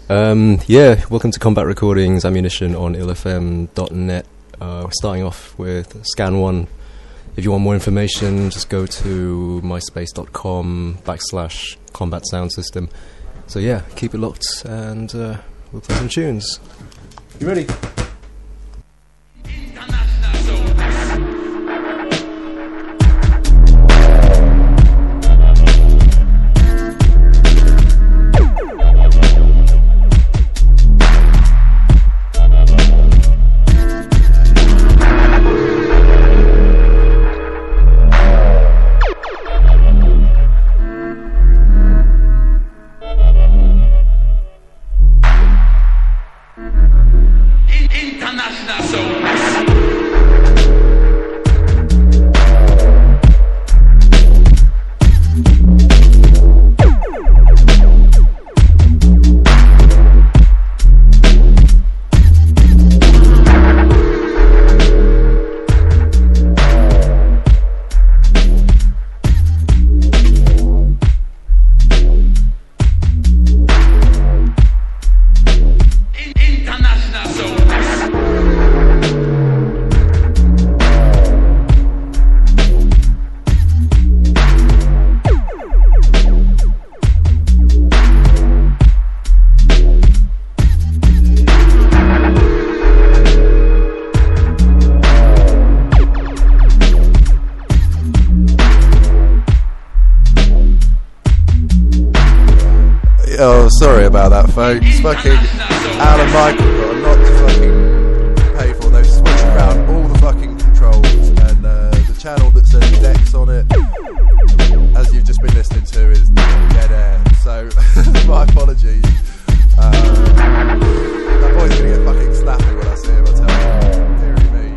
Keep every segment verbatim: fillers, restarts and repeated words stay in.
Um, yeah, welcome to Combat Recordings, Ammunition on ill f m dot net. Uh, we're starting off with Scan one. If you want more information, just go to myspace.com backslash combat sound system. So yeah, keep it locked and uh, we'll play some tunes. You ready? Oh, sorry about that, folks. Fucking Alan Michael got a lot to fucking pay for. They've switched around all the fucking controls, and uh, the channel that says Dex on it, as you've just been listening to, is dead air. So, my apologies. Uh, that boy's gonna get fucking snappy when I see him, I tell you. Deary me.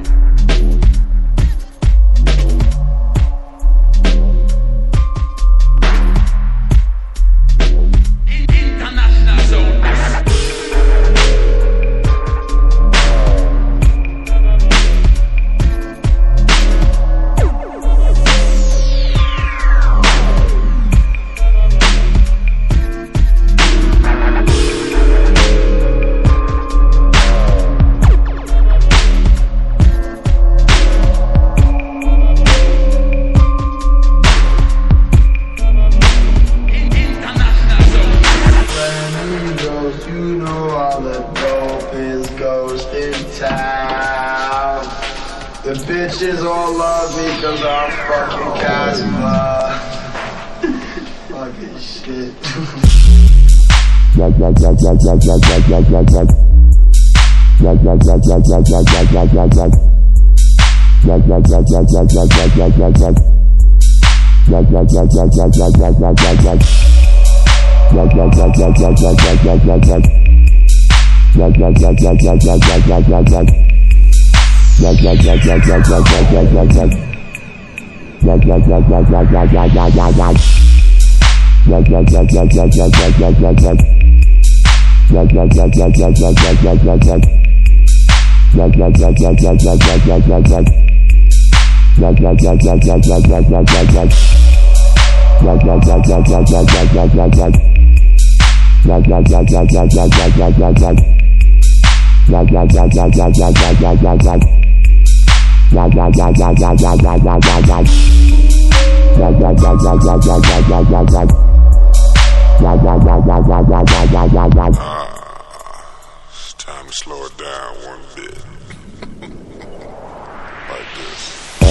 Bitches all love me cause I'm fucking Casper. Fucking shit. It's time to slow it down one bit. Like this.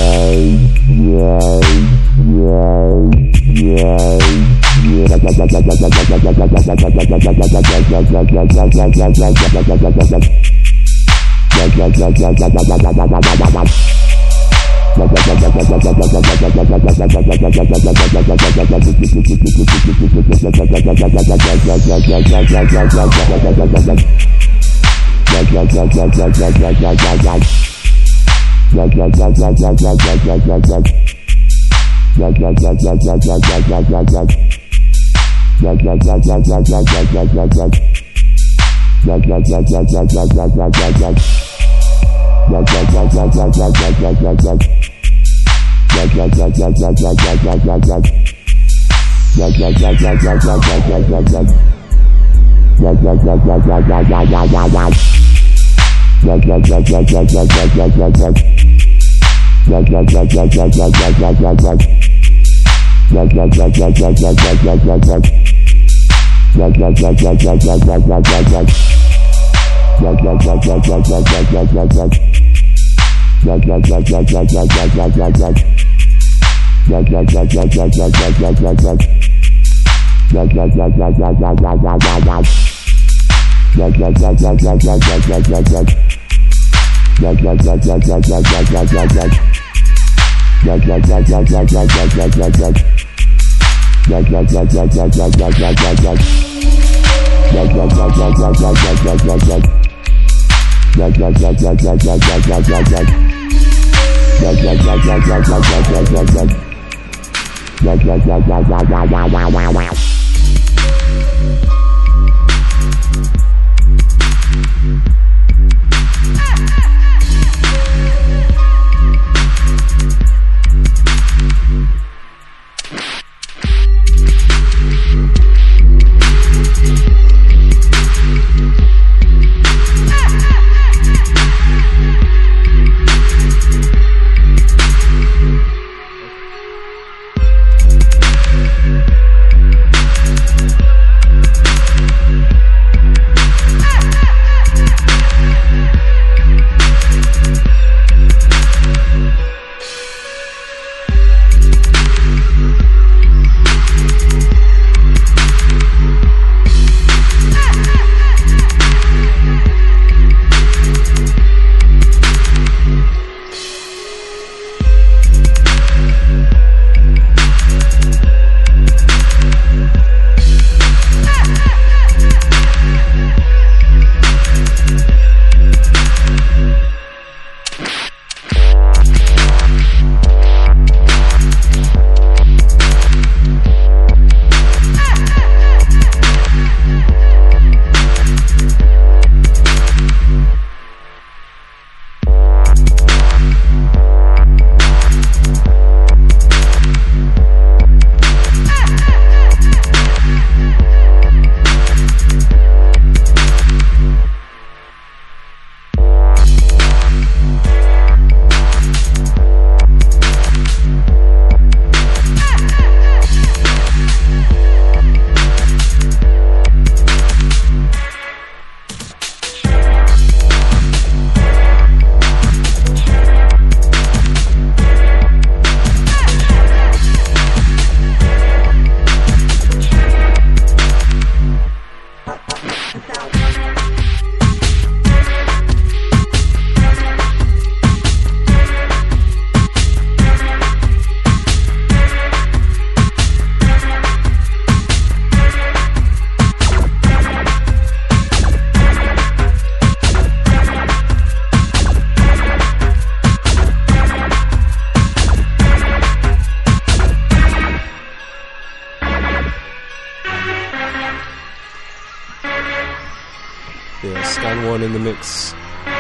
Yeah, Scan One in the mix.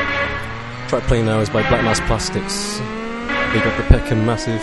Track playing now is by Black Mass Plastics. Big up the Peckham Massive.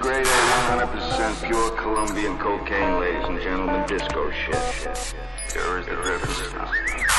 grade A, one hundred percent pure Colombian cocaine, ladies and gentlemen, disco shit. Here is the difference now.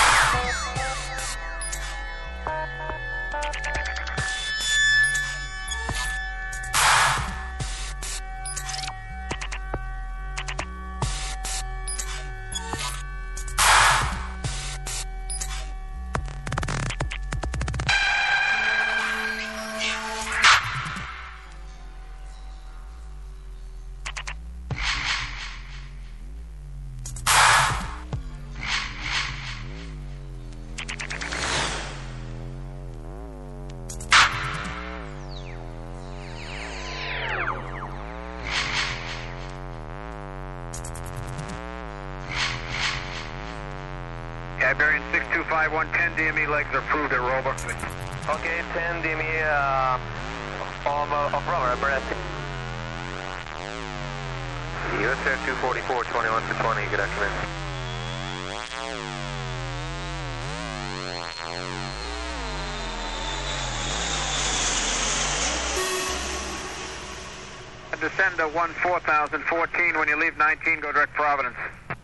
Iberian six two five one ten D M E legs are approved at Rover. Okay, ten D M E, uh, on, uh, on Rover, Iberian. U S Air two forty-four, twenty-one for twenty, good afternoon. Descend to one four thousand fourteen, when you leave nineteen, go direct Providence.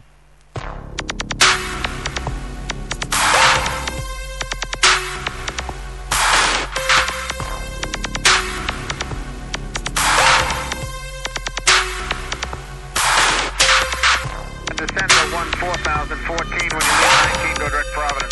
Descend to one four thousand fourteen, when you leave nineteen, go direct Providence.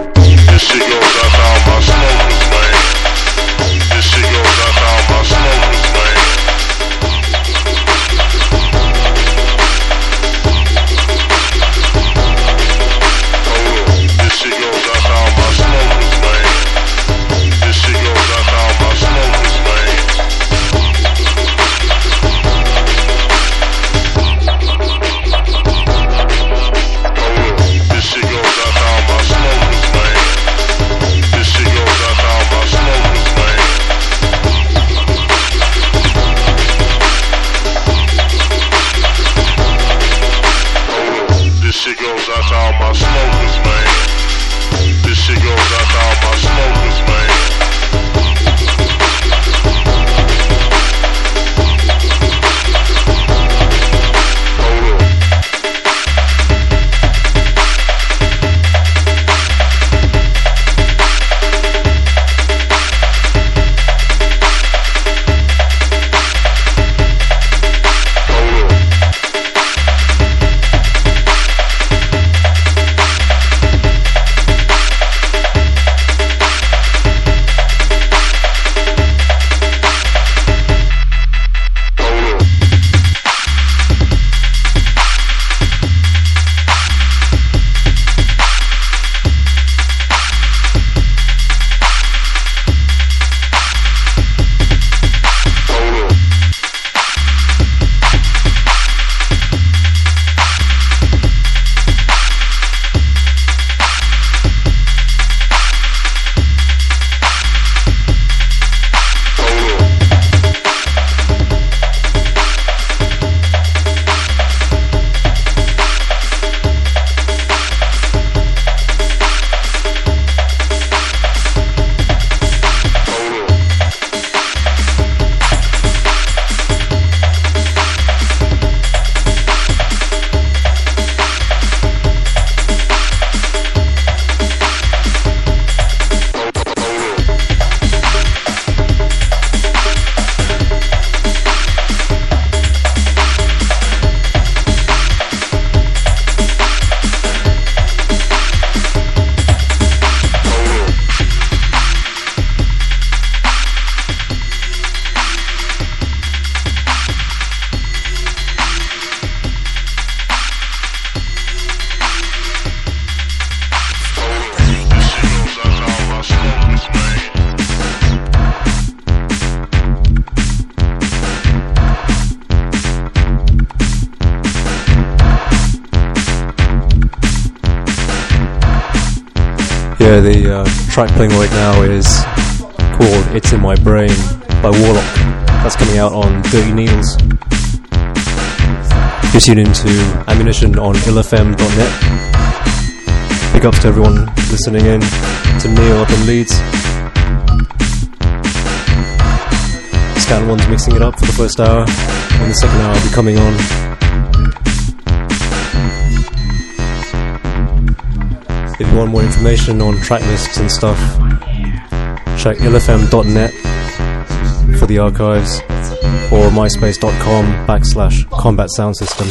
This shit goes out to all my smokers, man. This shit goes out to all my smokers, man. This shit goes out to all my smokers, man. This shit goes out to all my smokers, man. This shit goes out to all my smokers, man. This shit goes out to all my smokers, man. This shit goes out to all my smokers, man. This shit goes out to all my smokers, man. Yeah, the uh, track playing right now is called It's In My Brain by Warlock. That's coming out on Dirty Needles. You're tuned into Ammunition on ill f m dot net. Big ups to everyone listening in, to Neil up in Leeds. Scan one's mixing it up for the first hour, and the second hour will be coming on. If you want more information on track lists and stuff, check ill f m dot net for the archives, or myspace dot com backslash combat sound system.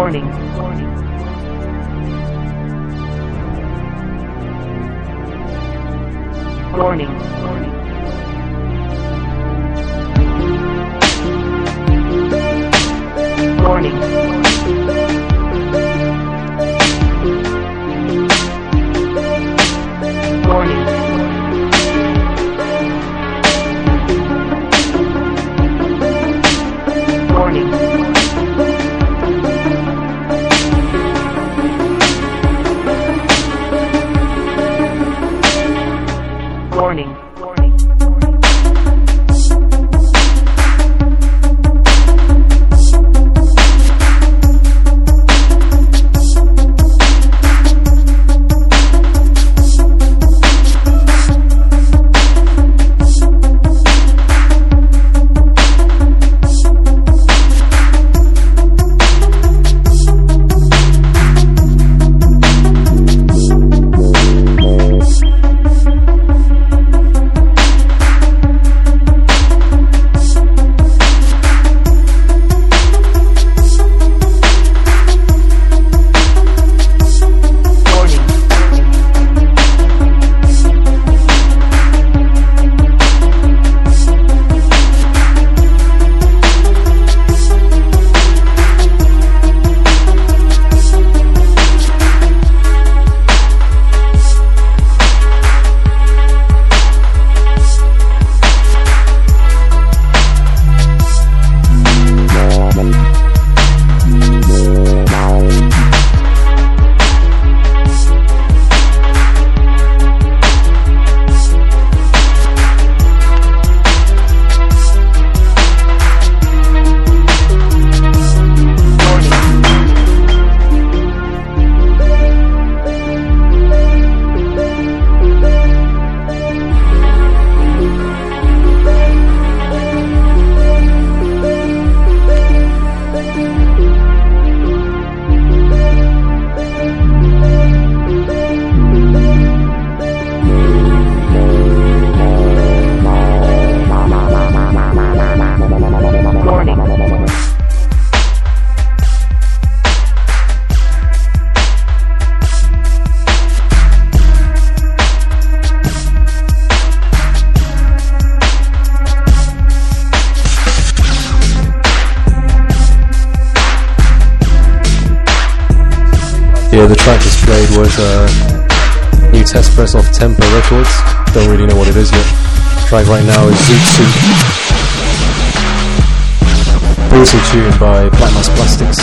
Warning. Warning. Warning. Warning. Warning. Warning. Yeah, the track just played was a uh, new test press off Tempo Records. Don't really know what it is yet. The track right now is Zoot Suit. Also tuned by Black Mass Plastics.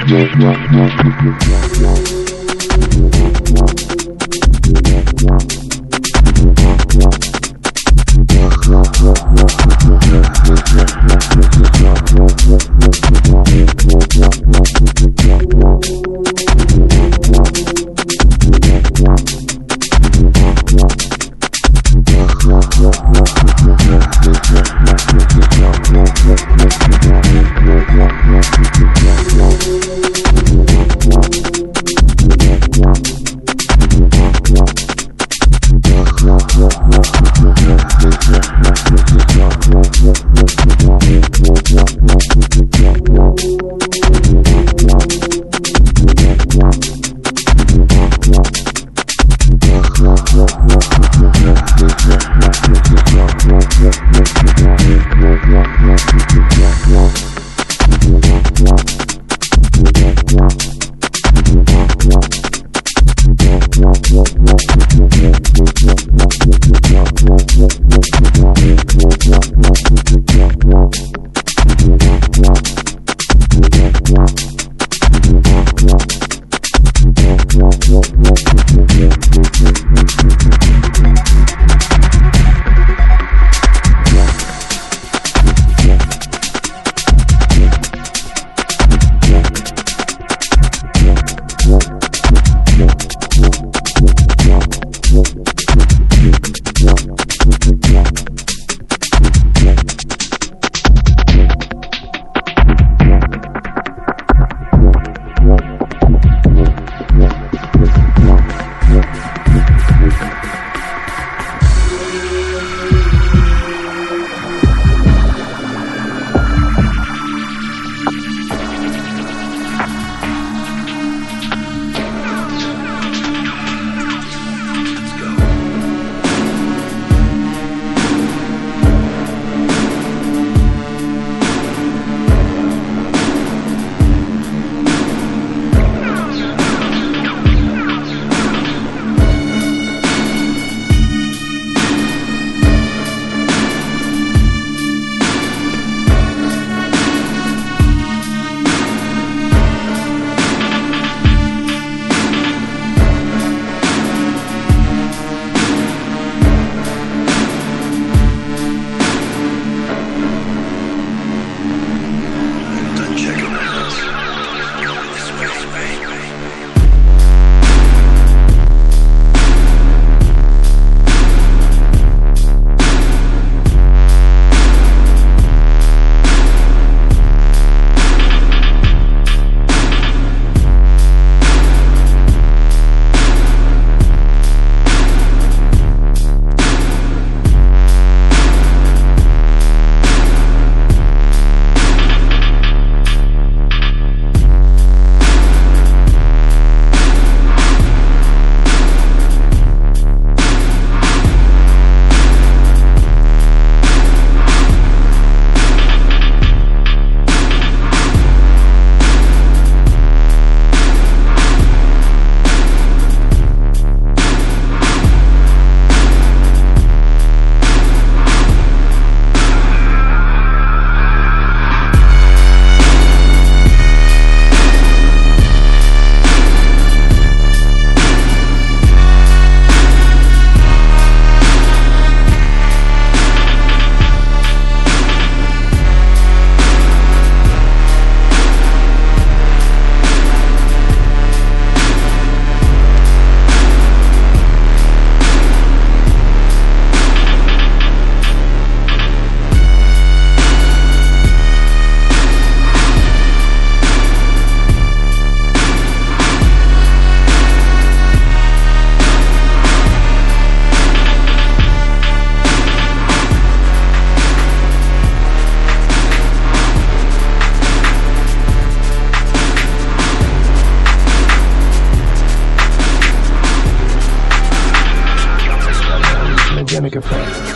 Organic Effect.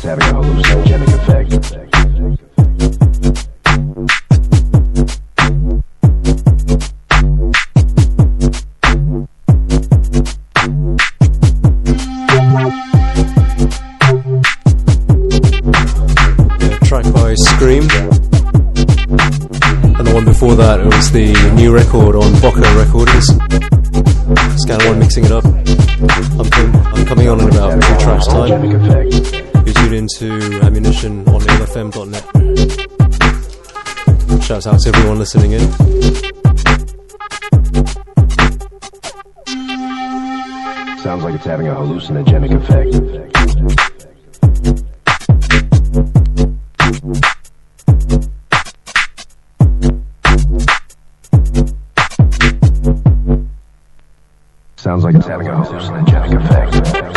having a hallucinogenic effect. Scream, and the one before that it was the new record on Boca Recordings. Scan one mixing it up. I'm, com- I'm coming on in about two tracks time. You tune into Ammunition on L F M dot net. Shouts out to everyone listening in. Sounds like it's having a hallucinogenic effect. Sounds like it's having a hallucinogenic effect.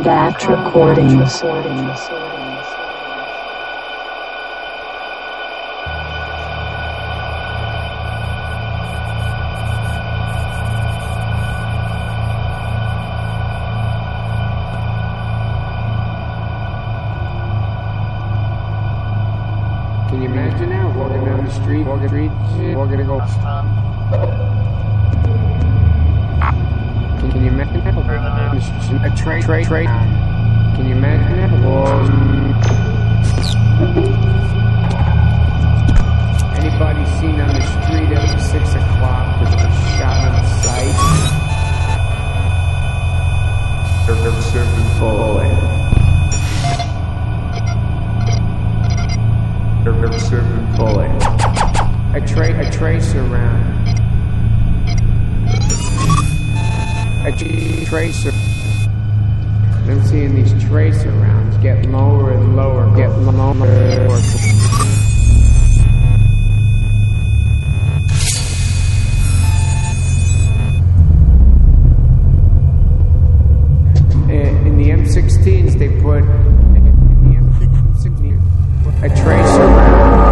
Compact Recordings. Can you imagine now walking down the street, walking the street, shit, walking to go? Can you imagine that? A trade, trade, trade. Can you imagine that? Anybody seen on the street after six o'clock with a shot on sight? They're serving falling. They're serving falling. A tra- a tracer round. A t- tracer. I'm seeing these tracer rounds get lower and lower, get lower and lower. In the M sixteens, they put in the M sixteen a tracer round.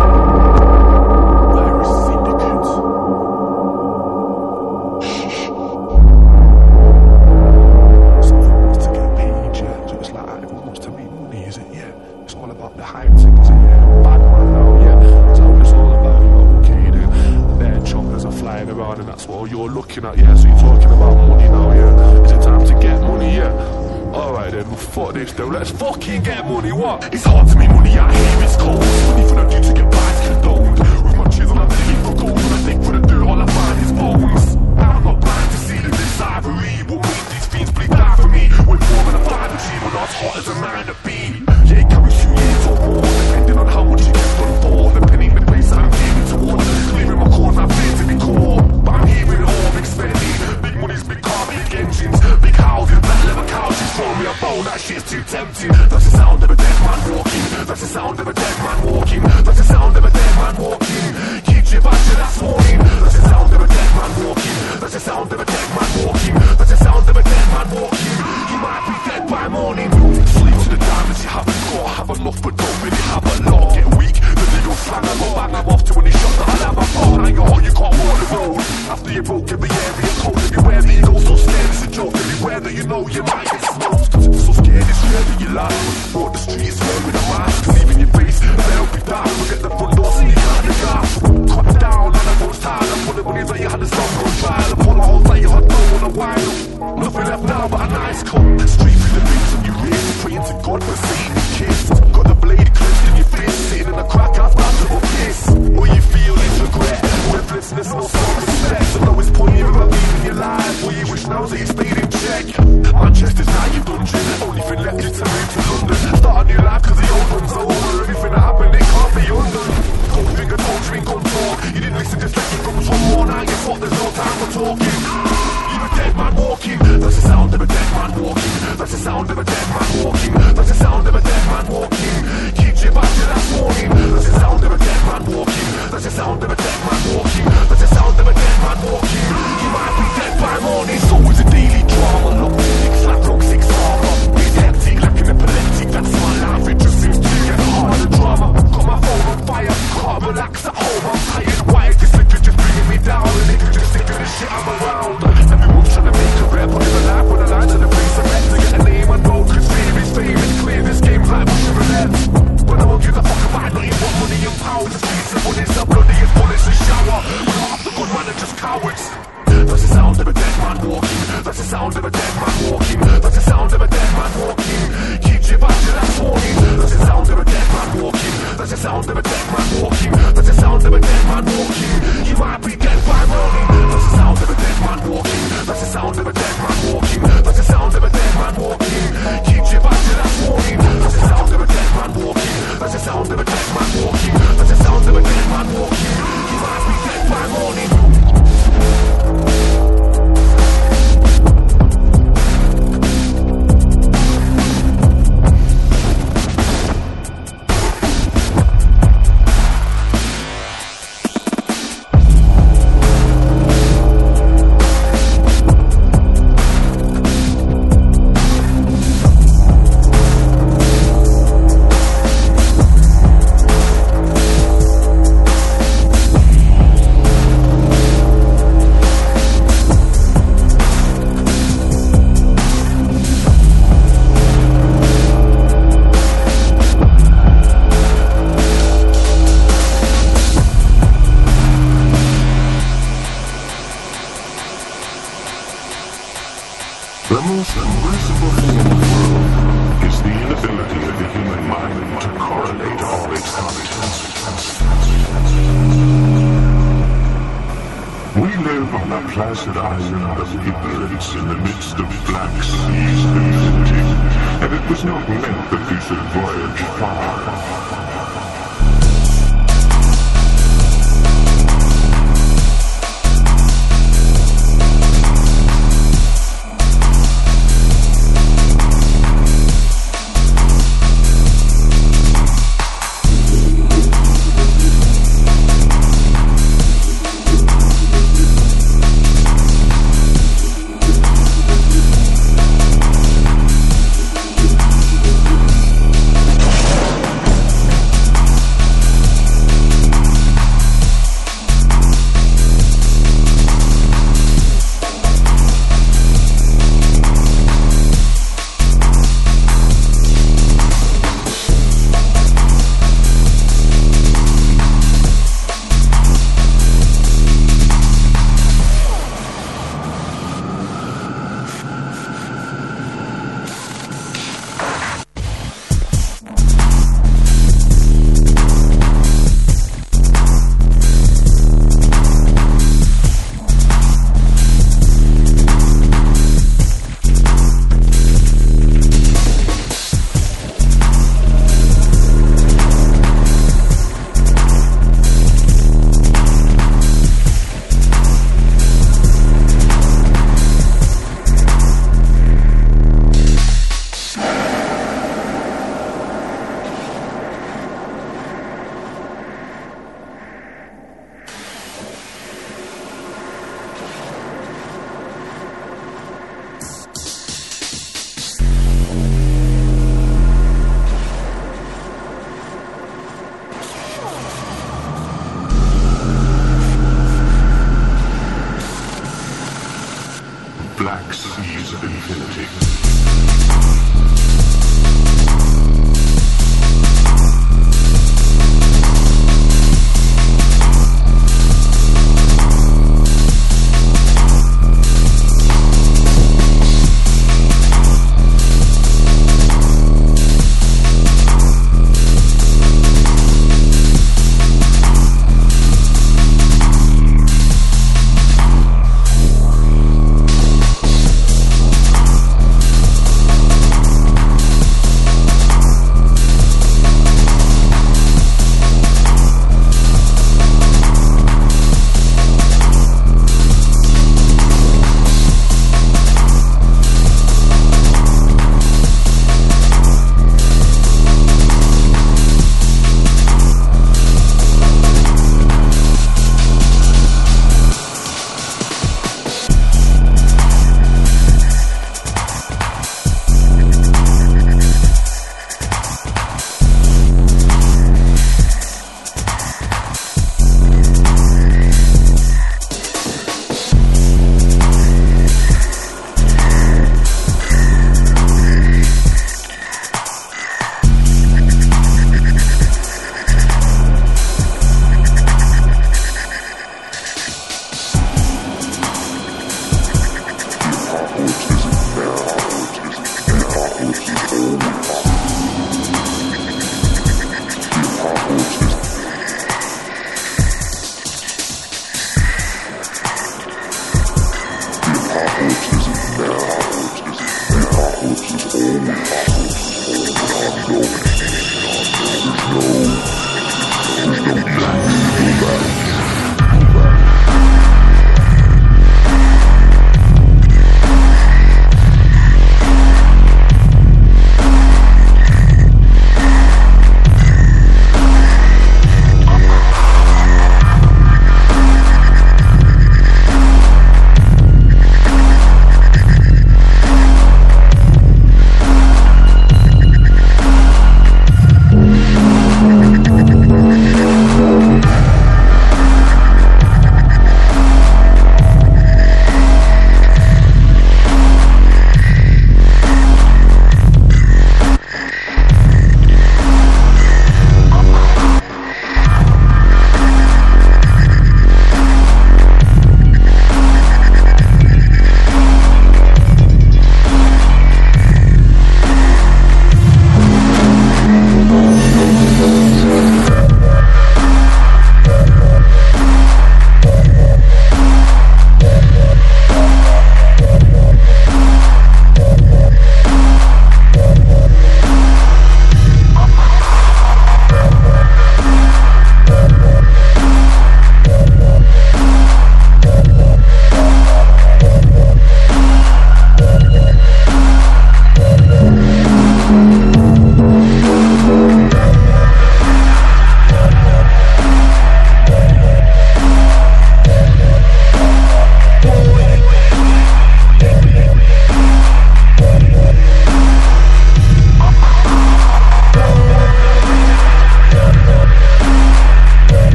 Let's fucking get money, what? It's hard to make money out here, it's cold. Money for the due to get back condoned. With my chisel, I'm digging for gold. When I dig for the dirt, all I find is bones. I'm not blind to see that this ivory will make these fiends bleed die for me. We're more than a five machine, we're not as hot as a man to be. Yeah, it carries few years or more, depending on how much you get done for. Depending on the place I'm aiming towards. Clearing my corner, I'm fear to be core. But I'm hearing all big spending. Big money's big car, big engines. Big houses, black leather couches. Throw me a bone, that shit's too tempting. That's the sound of a dead man walking. That's the sound of a dead man walking. That's the sound of a dead man walking. Keep your back to that morning. That's the sound of a dead man walking. That's the sound of a dead man walking. That's the sound of a dead man walking. He might be dead by morning. Sleep to the diamonds you haven't got. Have enough but don't really have a lot. Get weak, the legal slang I go bang I'm off to any shot that I'll have a phone. Hang on, you can't walk the road. After you broke every area cold. Everywhere that you go so scared it's a joke. Everywhere that you know you might get smoked. So scared it's real that you lie. Walk the streets where with a mask. Leave in your face, they'll be down. Look at the front door, see you got the gas. Cut down on the most tired. I put the money that you had the sun on trial. I pull the holes that you had no on a while. Nothing left now but a nice cut. Straight through the ribs and you raise. Praying to God for seeing the kiss. Got the blade clenched in your face. Sitting in a crack house, about to a kiss. All you feel is regret. Worthlessness, no self-respect. So no, it's point you've ever been in your life. What you wish now is that you stayed in check. Manchester's now your dungeon. Only thing left is to move to London. Start a new life cause the old one's over. Everything that happened, it can't be undone. Gold finger, don't drink, don't talk. You didn't listen, just let you come one more night. You thought there's no time for talking. You're a dead man walking. That's the sound of a dead man walking. That's the sound of a dead man walking. That's the sound of a dead man walking. Keep your back to that morning. That's the sound of a dead man walking. That's the sound of a dead man walking. That's the sound of a dead man walking. You might be dead by morning. It's always a daily drama. Look, six flat rock, six armor. It's hectic, like an epileptic. That's my life, it just seems to get harder. The drama, got my phone on fire. Can't relax at home, I'm tired. Why is this liquor just bringing me down? The niggas just sick of the shit I'm around. Everyone's trying to make a rep, putting a life on the line to the face of men. To get a name I know, cause fame is fame. It's clear this game's like pushing roulette. But no one gives a fuck about nothing but money and power. The streets and when it's a bloody and bullets and shower. We're half the good man are just cowards. That's the sound of a dead man walking. That's the sound of a dead man walking. That's the sound of a dead man walking. Keep your back to that morning. That's the sound of a dead man walking. That's the sound of a dead man walking. That's the sound of a dead man walking. You might be dead by morning. That's the sound of a dead man walking. That's the sound of a dead man walking. That's the sound of a dead man walking. Keep your back to that morning. That's the sound of a dead man walking. That's the sound of a dead man walking. That's the sound of a dead man walking. You might be dead by morning. The most merciful thing in the world is the inability of the human mind to correlate all its contents. We live on a placid island of ignorance in the midst of black seas of infinity, and it was not meant that we should voyage far. Black seas of infinity.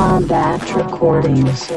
Combat Recordings.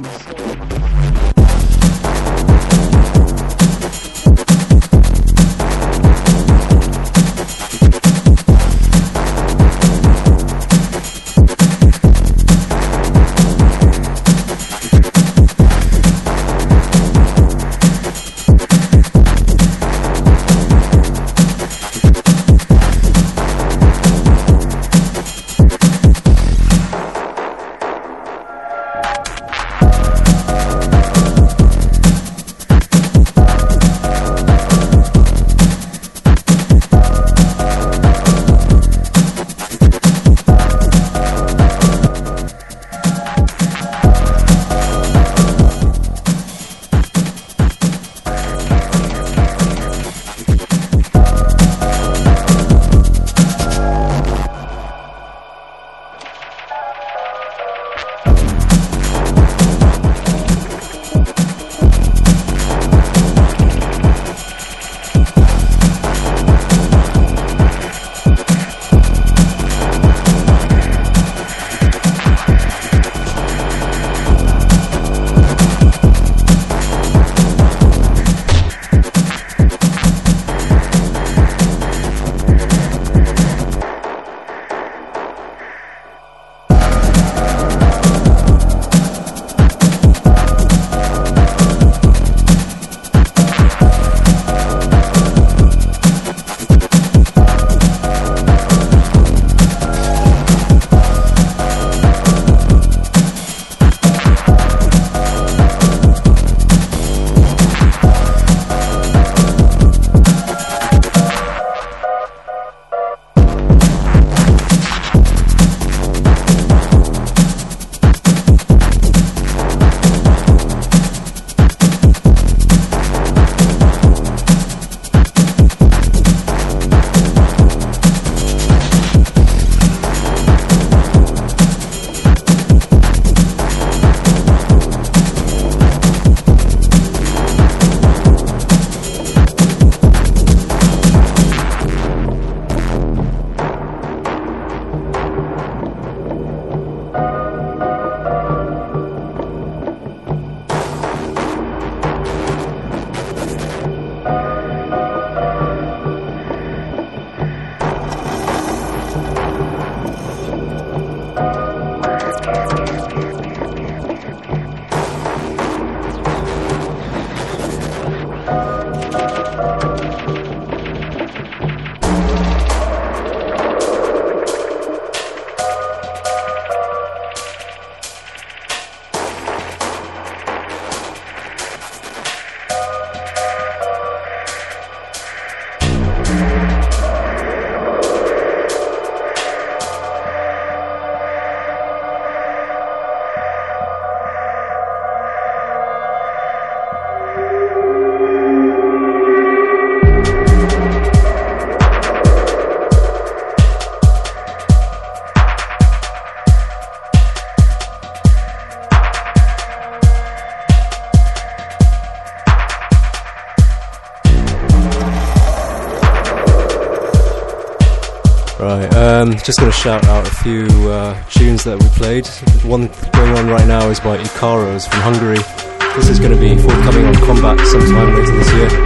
Right, um, just going to shout out a few uh, tunes that we played. The one going on right now is by Ikaros from Hungary. This is going to be forthcoming on Combat sometime later this year.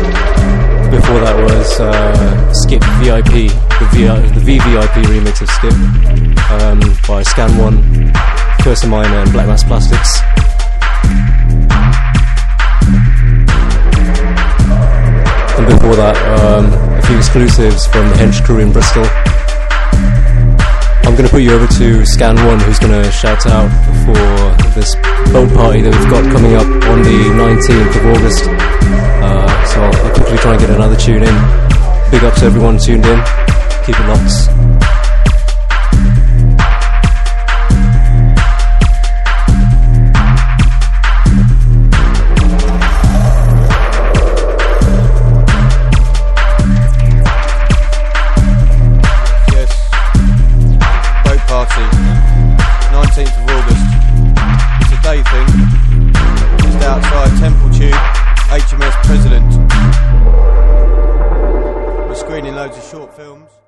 Before that was uh, Skip V I P, the, v- the V V I P remix of Skip um, by Scan one, Cursor Minor and Black Mass Plastics. And before that, um, a few exclusives from the Hench crew in Bristol. I'm going to put you over to Scan one, who's going to shout out for this boat party that we've got coming up on the nineteenth of August. Uh, so I'll, I'll quickly try and get another tune in. Big up to everyone tuned in. Keep it locked. H M S President. We're screening loads of short films.